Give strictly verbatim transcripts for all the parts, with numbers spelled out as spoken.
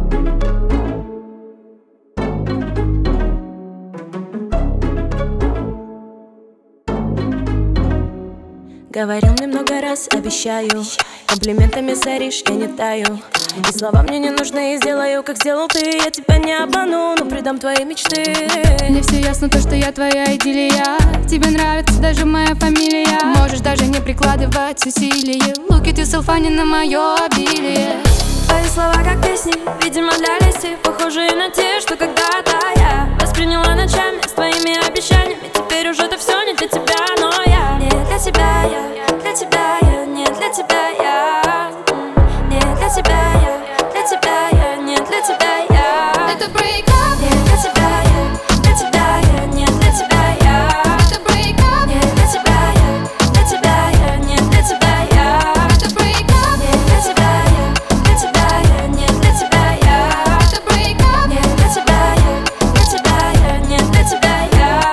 Говорил мне много раз, обещаю, комплиментами соришь, я не таю. И слова мне не нужны, сделаю, как сделал ты. Я тебя не обману, но предам твои мечты. Мне все ясно, то, что я твоя идиллия. Тебе нравится даже моя фамилия. Можешь даже не прикладывать усилия. Look at yourself, а не на мое обилие. Твои слова как песни, видимо для лести, похожие на те, что когда-то я восприняла ночами с твоими обещаниями. Теперь уже это все не для тебя, но я не для тебя, я для тебя, я не для тебя, я не для тебя, я для тебя, я не для тебя, я Это break-up. не для тебя, я для тебя, я не для тебя, я Это break-up. не для тебя, я для тебя, я не для тебя, я Это break-up. не для тебя, я для тебя, я не для тебя, я Это break-up. не для тебя, я для тебя, я не для тебя, я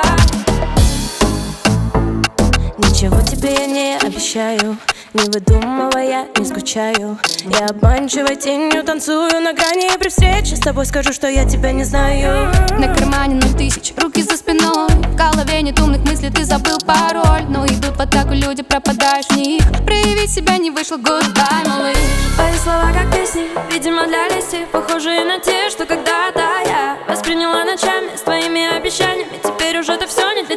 ничего тебе я не обещаю, не выдумывая, не скучаю. Я обманчивой тенью танцую на грани, и при встрече с тобой скажу, что я тебя не знаю. На кармане ноль тысяч, руки за спиной. В голове нет умных мыслей, ты забыл пароль. Но идут в атаку люди, пропадаешь в них. Проявить себя не вышло, goodbye, малыш. Твои слова как песни, видимо для лести, похожие на те, что когда-то я восприняла ночами с твоими обещаниями. Теперь уже это все не для